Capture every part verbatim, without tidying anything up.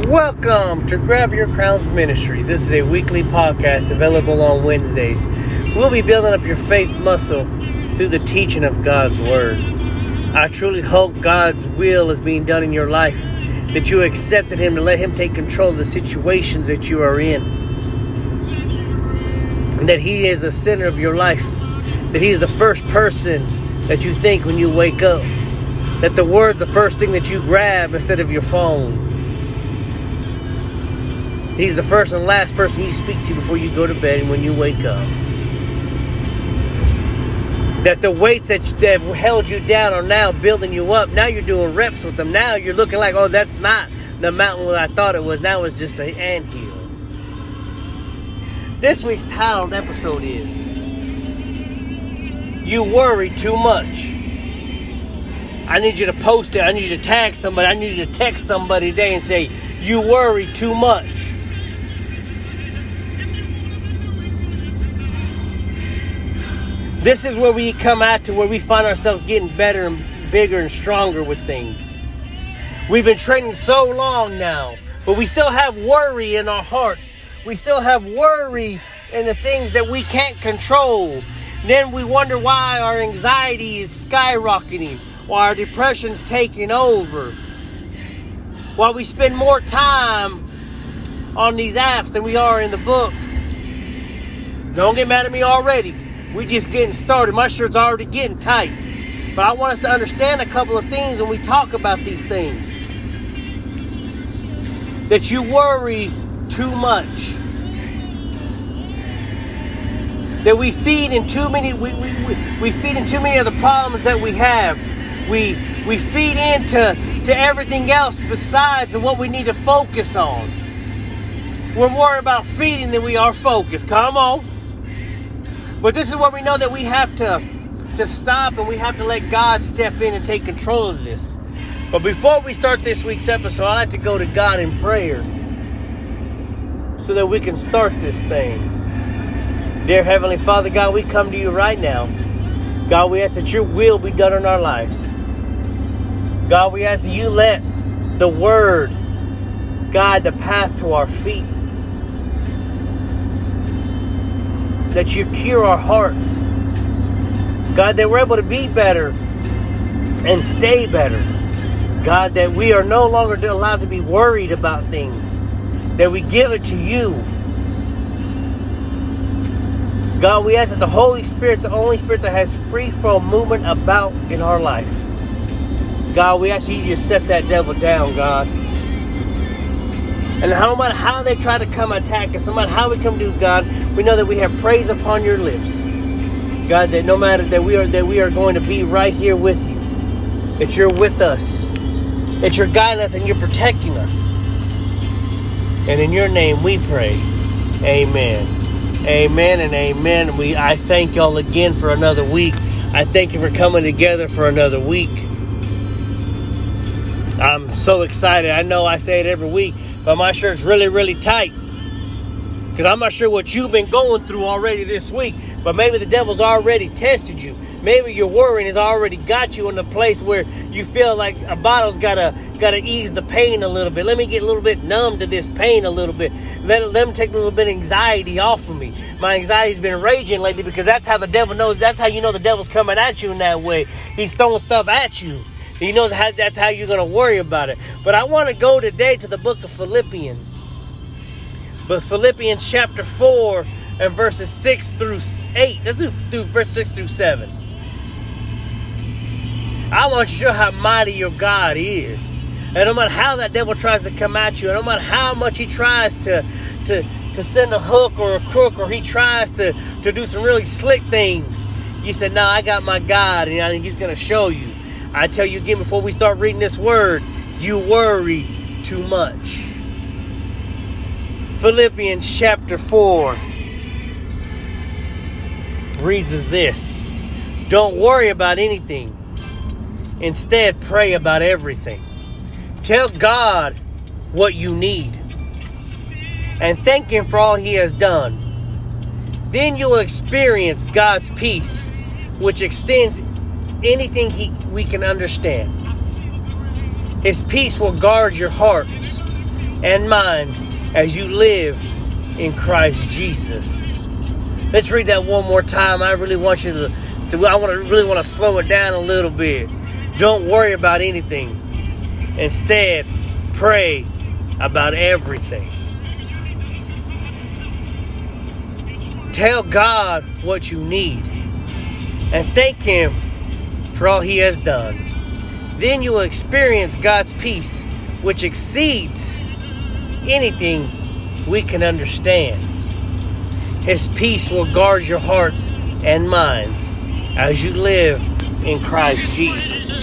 Welcome to Grab Your Crowns Ministry. This is a weekly podcast available on Wednesdays. We'll be building up your faith muscle through the teaching of God's Word. I truly hope God's will is being done in your life, that you accepted Him to let Him take control of the situations that you are in, and that He is the center of your life, that He is the first person that you think when you wake up, that the Word's the first thing that you grab instead of your phone. He's the first and last person you speak to before you go to bed and when you wake up. That the weights that, that have held you down are now building you up. Now you're doing reps with them. Now you're looking like, oh, that's not the mountain that I thought it was. Now it's just an anthill. This week's titled episode is You Worry Too Much. I need you to post it. I need you to tag somebody. I need you to text somebody today and say, you worry too much. This is where we come out to where we find ourselves getting better and bigger and stronger with things. We've been training so long now, but we still have worry in our hearts. We still have worry in the things that we can't control. Then we wonder why our anxiety is skyrocketing, why our depression's taking over, why we spend more time on these apps than we are in the book. Don't get mad at me already. We just getting started. My shirt's already getting tight. But I want us to understand a couple of things when we talk about these things. That you worry too much. That we feed in too many we, we, we, we feed in too many of the problems that we have. We we feed into to everything else besides what we need to focus on. We're more about feeding than we are focused. Come on. But this is where we know that we have to, to stop and we have to let God step in and take control of this. But before we start this week's episode, I like to go to God in prayer so that we can start this thing. Dear Heavenly Father, God, we come to you right now. God, we ask that your will be done in our lives. God, we ask that you let the Word guide the path to our feet. That you cure our hearts. God, that we're able to be better and stay better. God, that we are no longer allowed to be worried about things. That we give it to you. God, we ask that the Holy Spirit's the only Spirit that has free flow movement about in our life. God, we ask you to just set that devil down, God. And no matter how they try to come attack us, no matter how we come to God, we know that we have praise upon your lips. God, that no matter that we are that we are going to be right here with you. That you're with us. That you're guiding us and you're protecting us. And in your name we pray. Amen. Amen and amen. We I thank y'all again for another week. I thank you for coming together for another week. I'm so excited. I know I say it every week, but my shirt's really, really tight. Because I'm not sure what you've been going through already this week. But maybe the devil's already tested you. Maybe your worrying has already got you in a place where you feel like a bottle's gotta gotta ease the pain a little bit. Let me get a little bit numb to this pain a little bit. Let, let me take a little bit of anxiety off of me. My anxiety's been raging lately because that's how the devil knows. That's how you know the devil's coming at you in that way. He's throwing stuff at you. He knows how that's how you're going to worry about it. But I want to go today to the book of Philippians. But Philippians chapter four and verses six through eight. Let's do, do verse six through seven. I want you to show how mighty your God is. And no matter how that devil tries to come at you, and no matter how much he tries to, to, to send a hook or a crook, or he tries to, to do some really slick things, you said, no, I got my God, and he's going to show you. I tell you again before we start reading this word, you worry too much. Philippians chapter four reads as this. Don't worry about anything. Instead, pray about everything. Tell God what you need and thank Him for all He has done. Then you will experience God's peace, which extends anything he, we can understand. His peace will guard your hearts and minds as you live in Christ Jesus. Let's read that one more time. I really want you to, to I want to really want to slow it down a little bit. Don't worry about anything. Instead, pray about everything. Tell God what you need and thank Him for all He has done. Then you will experience God's peace, which exceeds anything we can understand. His peace will guard your hearts and minds as you live in Christ Jesus.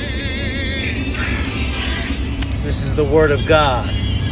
This is the Word of God.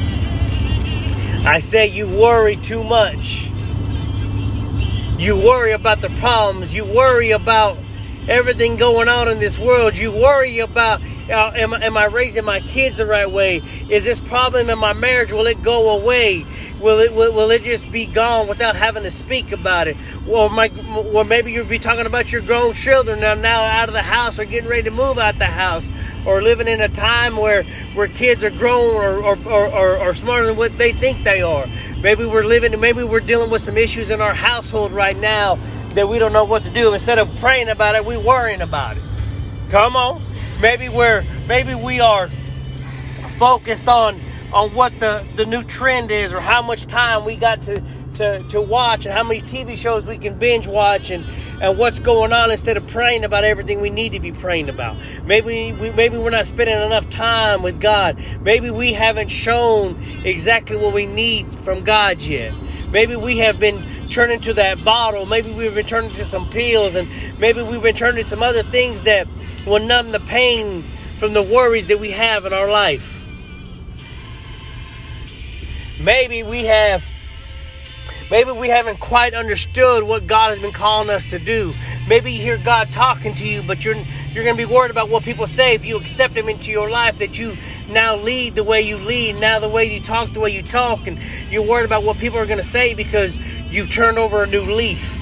I say you worry too much. You worry about the problems. You worry about everything going on in this world. You worry about, uh, am, am I raising my kids the right way? Is this problem in my marriage, will it go away? Will it will, will it just be gone without having to speak about it? Or, my, or maybe you'll be talking about your grown children now, now out of the house or getting ready to move out the house, or living in a time where, where kids are grown or, or, or, or, or smarter than what they think they are. Maybe we're living, maybe we're dealing with some issues in our household right now that we don't know what to do. Instead of praying about it, we're worrying about it. Come on. Maybe we're maybe we are focused on on what the, the new trend is, or how much time we got to, to, to watch, and how many T V shows we can binge watch, and, and what's going on, instead of praying about everything we need to be praying about. Maybe we maybe we're not spending enough time with God. Maybe we haven't shown exactly what we need from God yet. Maybe we have been turning to that bottle. Maybe we've been turning to some pills, and maybe we've been turning to some other things that will numb the pain from the worries that we have in our life. Maybe we have, maybe we haven't quite understood what God has been calling us to do. Maybe you hear God talking to you, but you're you're going to be worried about what people say if you accept Him into your life, that you now lead the way you lead, now the way you talk the way you talk, and you're worried about what people are going to say because you've turned over a new leaf.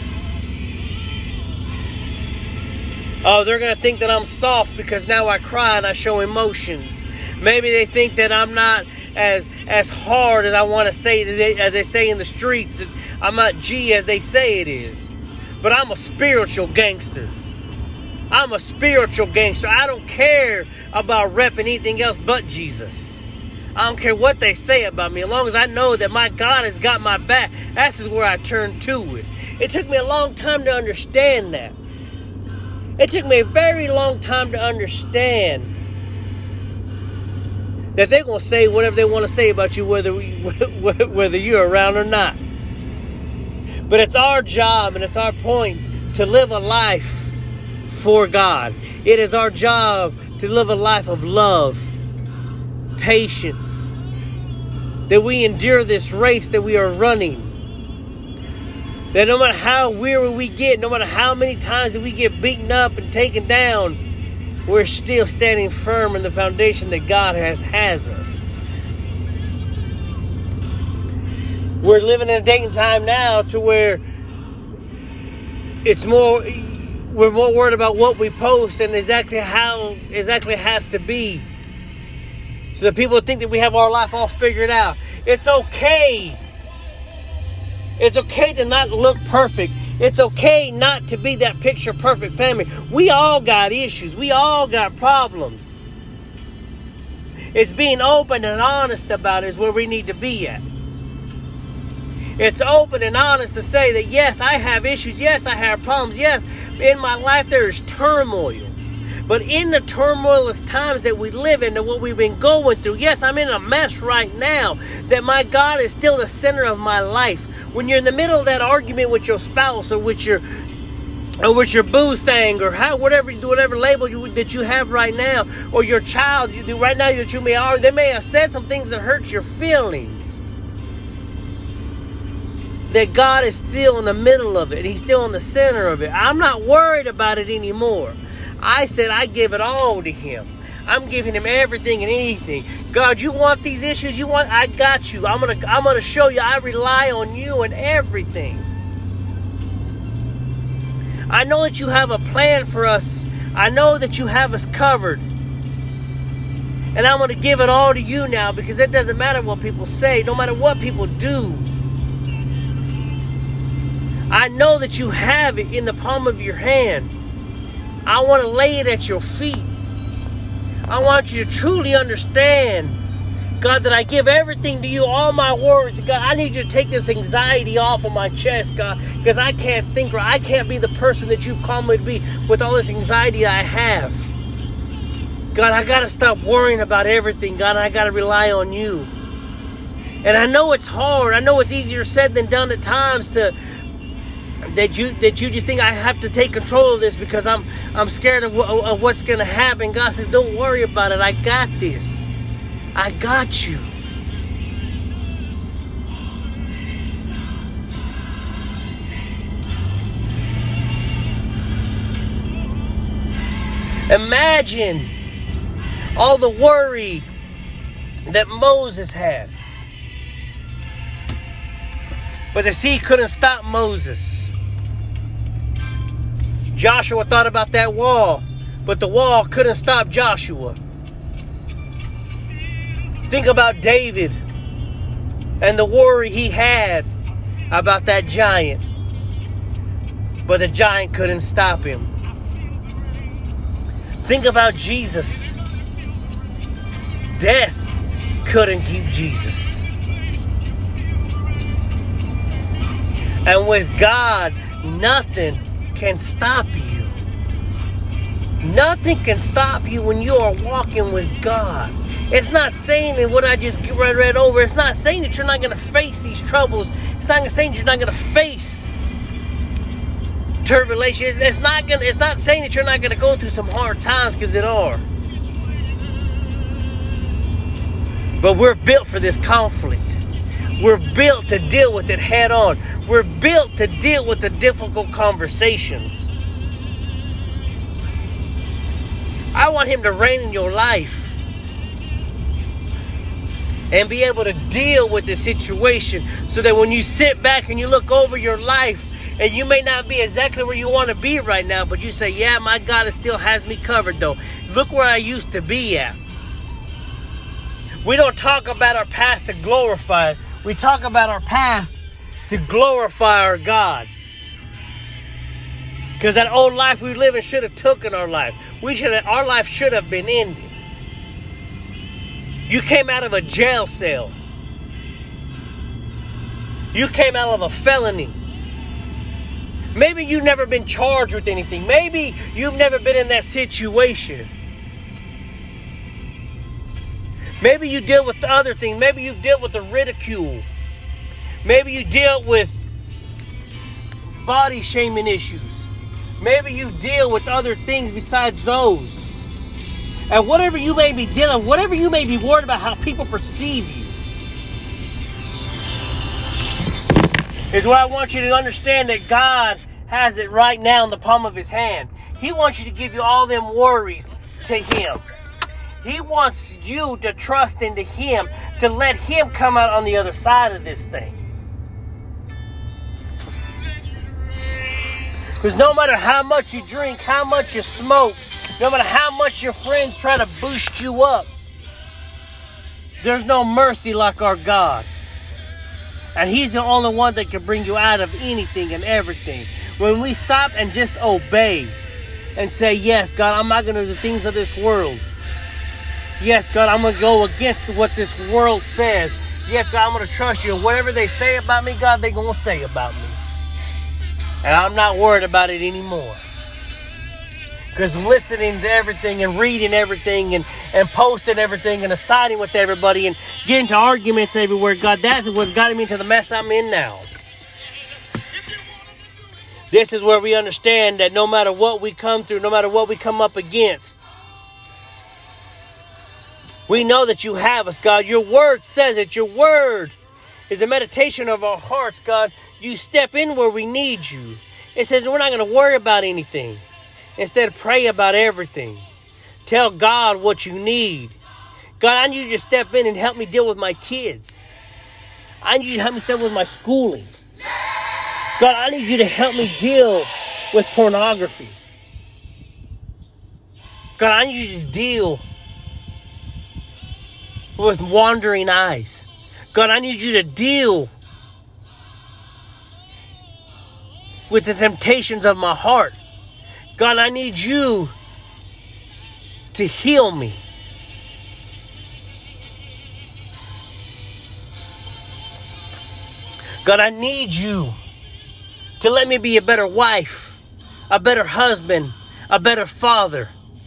Oh, they're going to think that I'm soft because now I cry and I show emotions. Maybe they think that I'm not as as hard as I want to say, as they say in the streets, that I'm not G as they say it is. But I'm a spiritual gangster. I'm a spiritual gangster. I don't care about repping anything else but Jesus. I don't care what they say about me. As long as I know that my God has got my back, that's is where I turn to it. It took me a long time to understand that. It took me a very long time to understand that they're going to say whatever they want to say about you, whether we, whether you're around or not. But it's our job and it's our point to live a life for God. It is our job to live a life of love, patience, that we endure this race that we are running. That no matter how weary we get, no matter how many times that we get beaten up and taken down, we're still standing firm in the foundation that God has has us. We're living in a day and time now to where it's more, we're more worried about what we post and exactly how exactly it has to be, so that people think that we have our life all figured out. It's okay. It's okay to not look perfect. It's okay not to be that picture perfect family. We all got issues. We all got problems. It's being open and honest about it is where we need to be at. It's open and honest to say that, yes, I have issues. Yes, I have problems. Yes, in my life there is turmoil. But in the turmoilous times that we live in and what we've been going through, yes, I'm in a mess right now, that my God is still the center of my life. When you're in the middle of that argument with your spouse, or with your or with your boo thing, or how whatever whatever label you, that you have right now, or your child you do right now that you may argue, they may have said some things that hurt your feelings. That God is still in the middle of it. He's still in the center of it. I'm not worried about it anymore. I said I give it all to Him. I'm giving Him everything and anything. God, you want these issues? You want? I got you. I'm gonna. I'm gonna show you. I rely on you and everything. I know that you have a plan for us. I know that you have us covered. And I'm going to give it all to you now, because it doesn't matter what people say, no matter what people do. I know that you have it in the palm of your hand. I want to lay it at your feet. I want you to truly understand, God, that I give everything to you, all my worries. God, I need you to take this anxiety off of my chest, God, because I can't think, or I can't be the person that you've called me to be with all this anxiety I have. God, I got to stop worrying about everything. God, I got to rely on you. And I know it's hard. I know it's easier said than done at times to that you that you just think I have to take control of this because I'm I'm scared of, of what's going to happen. God says, don't worry about it. I got this. I got you. Imagine all the worry that Moses had. But the sea couldn't stop Moses. Joshua thought about that wall, but the wall couldn't stop Joshua. Think about David and the worry he had about that giant, but the giant couldn't stop him. Think about Jesus. Death couldn't keep Jesus. And with God, nothing can stop you. Nothing can stop you when you are walking with God. It's not saying that what I just read, read over, it's not saying that you're not going to face these troubles. It's not saying you're not going to face tribulation. It's, it's not going. It's not saying that you're not going to go through some hard times, because it are. But we're built for this conflict. We're built to deal with it head on. We're built to deal with the difficult conversations. I want him to reign in your life and be able to deal with the situation, so that when you sit back and you look over your life, and you may not be exactly where you want to be right now, but you say, yeah, my God still has me covered though. Look where I used to be at. We don't talk about our past to glorify it. We talk about our past to glorify our God. Because that old life we live in should have taken our life. We should have, our life should have been ended. You came out of a jail cell. You came out of a felony. Maybe you've never been charged with anything. Maybe you've never been in that situation. Maybe you deal with the other thing. Maybe you've dealt with the ridicule. Maybe you dealt with body shaming issues. Maybe you deal with other things besides those. And whatever you may be dealing, whatever you may be worried about how people perceive you, is what I want you to understand, that God has it right now in the palm of his hand. He wants you to give you all them worries to him. He wants you to trust into him, to let him come out on the other side of this thing. Because no matter how much you drink, how much you smoke, no matter how much your friends try to boost you up, there's no mercy like our God. And he's the only one that can bring you out of anything and everything. When we stop and just obey and say, yes, God, I'm not going to do the things of this world. Yes, God, I'm going to go against what this world says. Yes, God, I'm going to trust you. Whatever they say about me, God, they're going to say about me. And I'm not worried about it anymore. Because listening to everything and reading everything and, and posting everything and siding with everybody and getting to arguments everywhere, God, that's what's gotten me into the mess I'm in now. This is where we understand that no matter what we come through, no matter what we come up against, we know that you have us, God. Your word says it. Your word is the meditation of our hearts, God. You step in where we need you. It says we're not going to worry about anything. Instead, pray about everything. Tell God what you need. God, I need you to step in and help me deal with my kids. I need you to help me step with my schooling. God, I need you to help me deal with pornography. God, I need you to deal with wandering eyes. God, I need you to deal with the temptations of my heart. God, I need you to heal me. God, I need you to let me be a better wife, a better husband, a better father.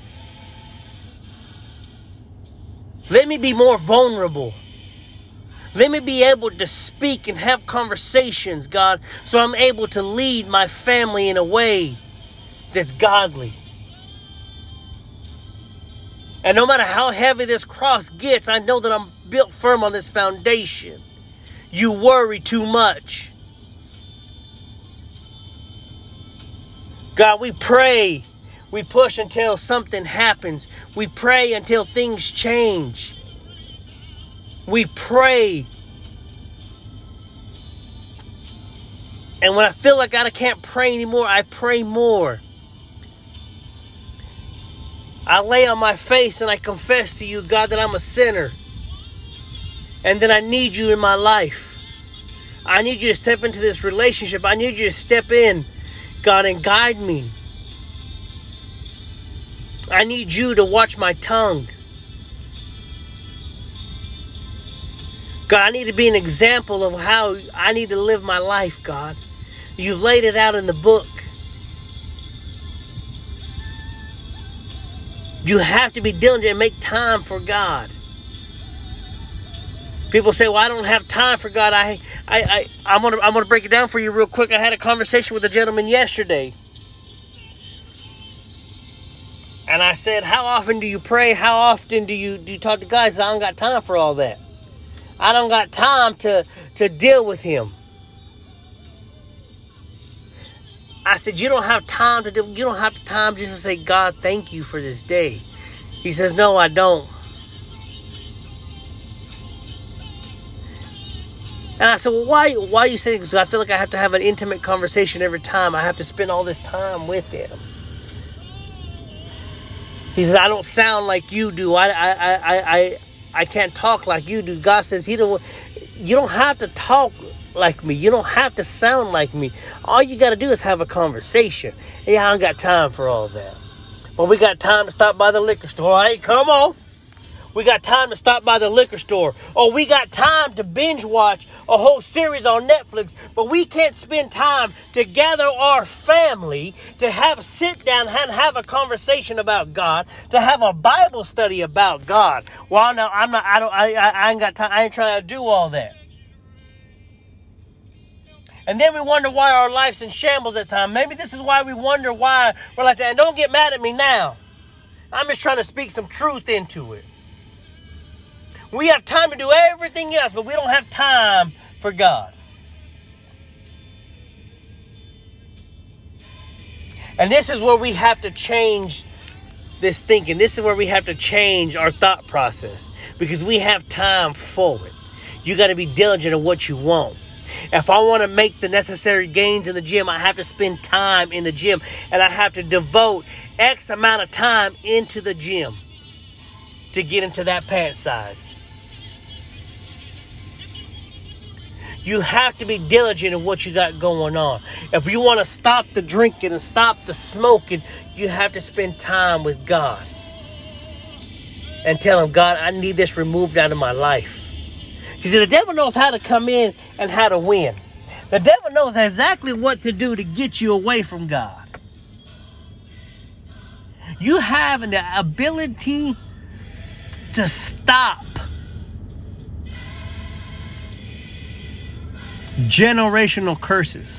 Let me be more vulnerable. Let me be able to speak and have conversations, God, so I'm able to lead my family in a way that's godly. And no matter how heavy this cross gets, I know that I'm built firm on this foundation. You worry too much. God, we pray. We push until something happens. We pray until things change. We pray. And when I feel like I can't pray anymore, I pray more. I lay on my face and I confess to you, God, that I'm a sinner. And that I need you in my life. I need you to step into this relationship. I need you to step in, God, and guide me. I need you to watch my tongue. God, I need to be an example of how I need to live my life, God. You've laid it out in the book. You have to be diligent and make time for God. People say, well, I don't have time for God. I, I, I, I'm gonna, I'm gonna break it down for you real quick. I had a conversation with a gentleman yesterday. And I said, how often do you pray? How often do you, do you talk to God? He said, I don't got time for all that. I don't got time to, to deal with him. I said, you don't have time to do, you don't have the time just to say, God, thank you for this day. He says, no, I don't. And I said, well, why, why are you saying this? Because I feel like I have to have an intimate conversation every time. I have to spend all this time with him. He says, I don't sound like you do. I, I, I, I, I can't talk like you do. God says, he don't, you don't have to talk like me. You don't have to sound like me. All you got to do is have a conversation. Hey, I don't got time for all that. But we got time to stop by the liquor store. Hey, come on. We got time to stop by the liquor store. Or we got time to binge watch a whole series on Netflix. But we can't spend time to gather our family, to have sit down and have a conversation about God, to have a Bible study about God. Well, no, I'm not. I don't. I, I ain't got time. I ain't trying to do all that. And then we wonder why our life's in shambles at times. Maybe this is why we wonder why we're like that. And don't get mad at me now. I'm just trying to speak some truth into it. We have time to do everything else, but we don't have time for God. And this is where we have to change this thinking. This is where we have to change our thought process, because we have time for it. You got to be diligent in what you want. If I want to make the necessary gains in the gym, I have to spend time in the gym, and I have to devote X amount of time into the gym to get into that pant size. You have to be diligent in what you got going on. If you want to stop the drinking and stop the smoking, you have to spend time with God. And tell him, God, I need this removed out of my life. You see, the devil knows how to come in and how to win. The devil knows exactly what to do to get you away from God. You have the ability to stop generational curses.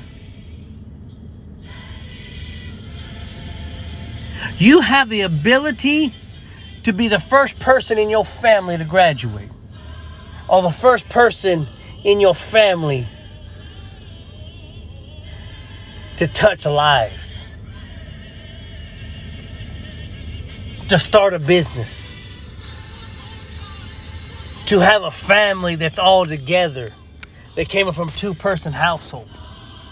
You have the ability to be the first person in your family to graduate, or the first person in your family to touch lives, to start a business, to have a family that's all together. They came from a two-person household.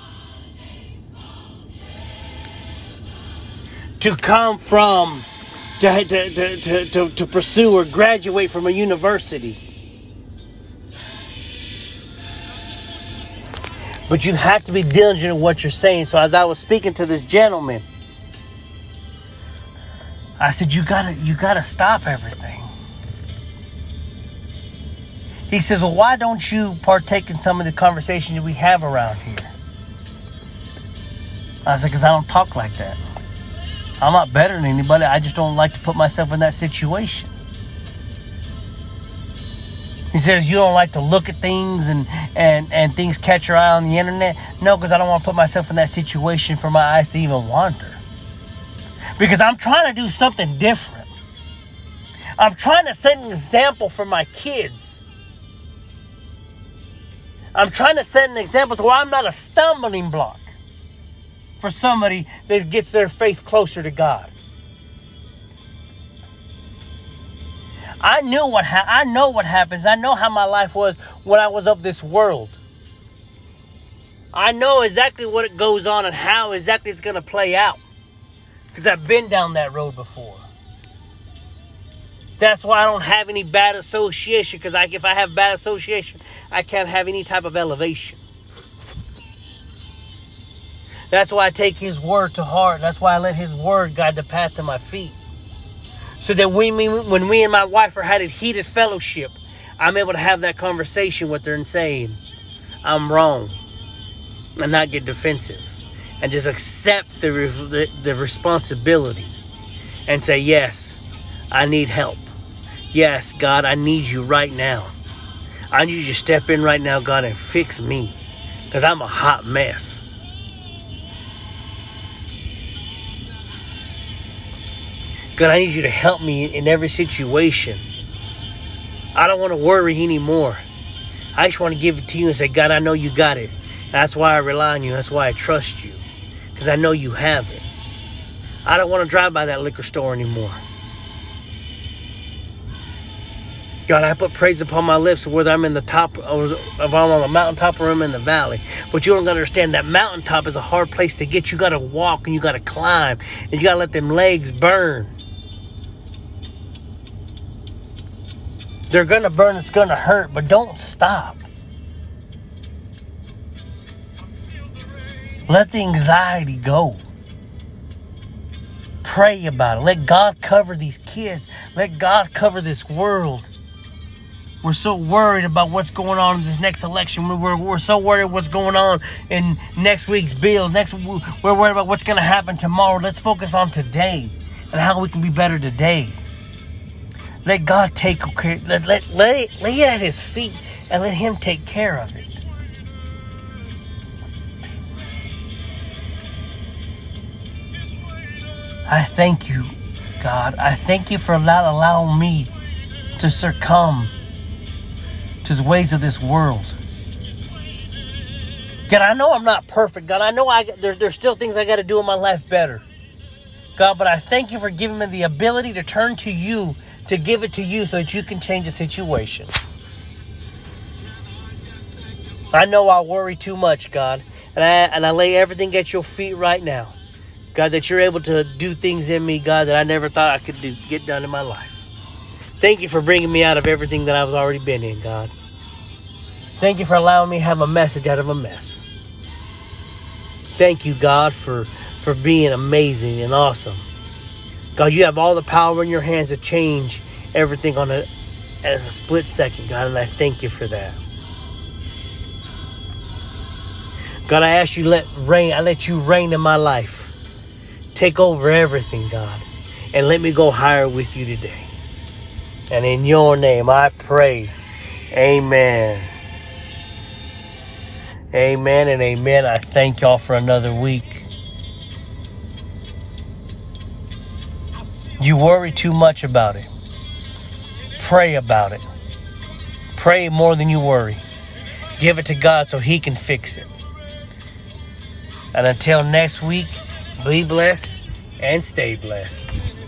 To come from to, to, to, to, to, to pursue or graduate from a university. But you have to be diligent in what you're saying. So as I was speaking to this gentleman, I said, you gotta, you gotta stop everything. He says, well, why don't you partake in some of the conversations we have around here? I said, because I don't talk like that. I'm not better than anybody. I just don't like to put myself in that situation. He says, you don't like to look at things and, and, and things catch your eye on the internet? No, because I don't want to put myself in that situation for my eyes to even wander. Because I'm trying to do something different. I'm trying to set an example for my kids. I'm trying to set an example to where I'm not a stumbling block for somebody that gets their faith closer to God. I knew what ha- I know what happens. I know how my life was when I was of this world. I know exactly what it goes on and how exactly it's going to play out. Because I've been down that road before. That's why I don't have any bad association. Because I, if I have bad association, I can't have any type of elevation. That's why I take His word to heart. That's why I let His word guide the path to my feet. So that when me, when me and my wife are having heated fellowship, I'm able to have that conversation with her and saying, I'm wrong. And not get defensive. And just accept the, the, the responsibility. And say, yes, I need help. Yes, God, I need you right now. I need you to step in right now, God, and fix me. Because I'm a hot mess. God, I need you to help me in every situation. I don't want to worry anymore. I just want to give it to you and say, God, I know you got it. That's why I rely on you. That's why I trust you. Because I know you have it. I don't want to drive by that liquor store anymore. God, I put praise upon my lips whether I'm in the top, or if I'm on the mountaintop or I'm in the valley. But you don't understand that mountaintop is a hard place to get. You got to walk and you got to climb. And you got to let them legs burn. They're going to burn. It's going to hurt. But don't stop. Let the anxiety go. Pray about it. Let God cover these kids. Let God cover this world. We're so worried about what's going on in this next election. We're, we're so worried what's going on in next week's bills. Next, we're worried about what's going to happen tomorrow. Let's focus on today and how we can be better today. Let God take care. Let, let, let it, lay it at His feet and let Him take care of it. I thank you, God. I thank you for not allowing me to succumb to the ways of this world. God, I know I'm not perfect. God, I know I there, there's still things I got to do in my life better. God, but I thank you for giving me the ability to turn to you, to give it to you so that you can change the situation. I know I worry too much, God, and I, and I lay everything at your feet right now. God, that you're able to do things in me, God, that I never thought I could do, get done in my life. Thank you for bringing me out of everything that I've already been in, God. Thank you for allowing me to have a message out of a mess. Thank you, God, for, for being amazing and awesome. God, you have all the power in your hands to change everything on a, at a split second, God, and I thank you for that. God, I ask you let reign, I let you reign in my life. Take over everything, God, and let me go higher with you today. And in your name I pray. Amen. Amen and amen. I thank y'all for another week. You worry too much about it. Pray about it. Pray more than you worry. Give it to God so He can fix it. And until next week, be blessed and stay blessed.